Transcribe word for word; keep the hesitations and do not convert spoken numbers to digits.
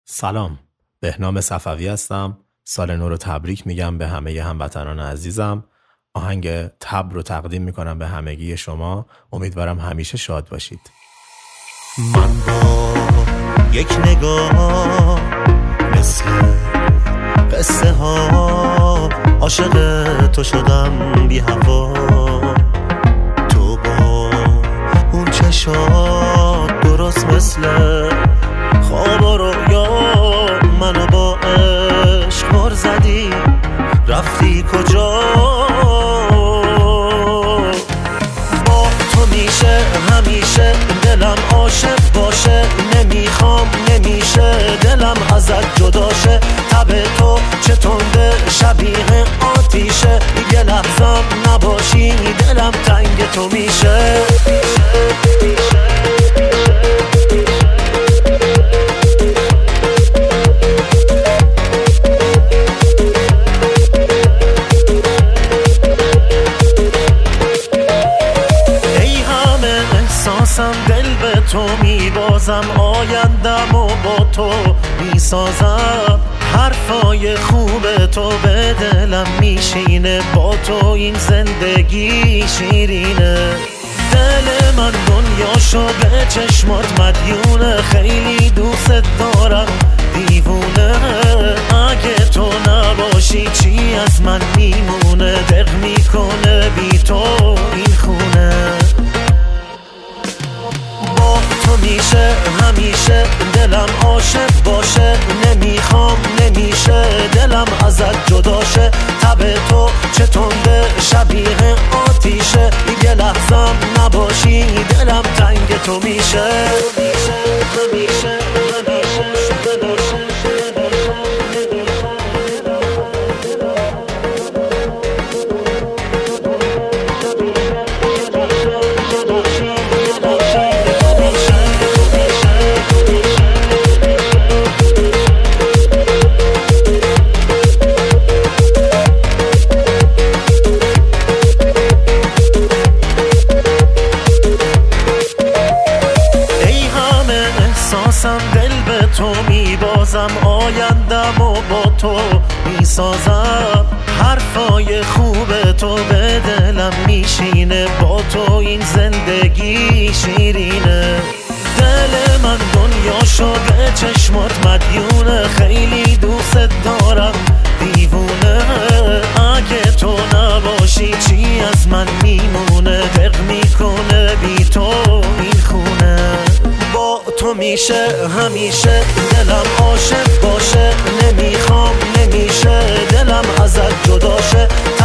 سلام، بهنام صفوی هستم. سال نو رو تبریک میگم به همه هموطنان عزیزم. آهنگ تبر رو تقدیم میکنم به همگی شما. امیدوارم همیشه شاد باشید. من با یک نگاه مثل قصه ها عاشق تو شدم بی هوا. تو با اون چشات درست مثل خواب و رویا منو با عشق مر زدی. رفتی کجا؟ با تو میشه همیشه دلم عاشق باشه. نمیخوام نمیشه دلم ازت جدا شه. تب تو چه تنده شبیه آتیشه. یه لحظم نباشی دلم تنگ تو میشه. دل به تو میبازم، آیندم و با تو میسازم. حرفای خوب تو به دلم میشینه، با تو این زندگی شیرینه. دل من دنیاشو به چشمات مدیونه، خیلی دوست دارم دیوونه. اگه تو نباشی چی از من میمونه؟ دق میکنه بی تو این خونه. تو میشه همیشه دلم عاشق باشه. نمیخوام نمیشه دلم ازت جدا شه. تب تو چه تنده شبیه آتیشه. یه لحظم نباشی دلم تنگ تو میشه. همیشه دل به تو میبازم، آیندم و با تو میسازم. حرفای خوب تو به دلم میشینه، با تو این زندگی شیرینه. دل من دنیاشو به چشمات مدیونه، خیلی دوست دارم دیوونه. اگه تو نباشی چی از من میمونه؟ دق میکنه بی تو این خونه. با تو میشه همیشه دلم عاشق باشه. نمیخوام نمیشه دلم ازت جدا شه.